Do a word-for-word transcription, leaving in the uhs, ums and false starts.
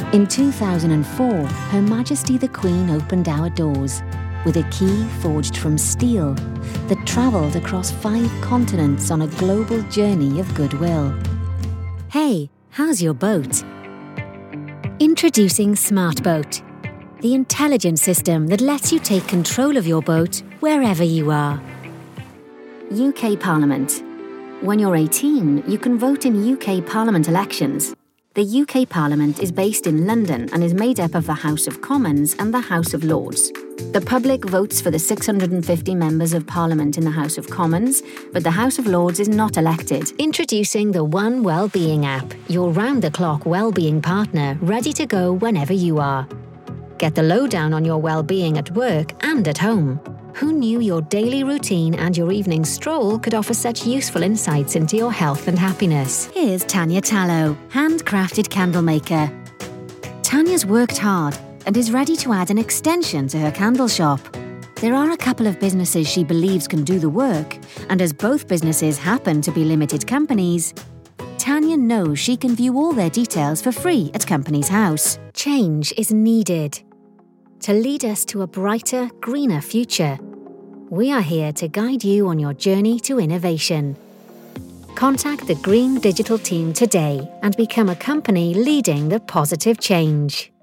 In two thousand four, Her Majesty the Queen opened our doors with a key forged from steel that travelled across five continents on a global journey of goodwill. Hey, how's your boat? Introducing SmartBoat, the intelligent system that lets you take control of your boat wherever you are. U K Parliament. When you're eighteen, you can vote in U K Parliament elections. The U K Parliament is based in London and is made up of the House of Commons and the House of Lords. The public votes for the six hundred fifty members of Parliament in the House of Commons, but the House of Lords is not elected. Introducing the One Wellbeing app, your round-the-clock wellbeing partner, ready to go whenever you are. Get the lowdown on your well-being at work and at home. Who knew your daily routine and your evening stroll could offer such useful insights into your health and happiness? Here's Tanya Tallow, handcrafted candle maker. Tanya's worked hard and is ready to add an extension to her candle shop. There are a couple of businesses she believes can do the work, and as both businesses happen to be limited companies, Tanya knows she can view all their details for free at Companies House. Change is needed to lead us to a brighter, greener future. We are here to guide you on your journey to innovation. Contact the Green Digital team today and become a company leading the positive change.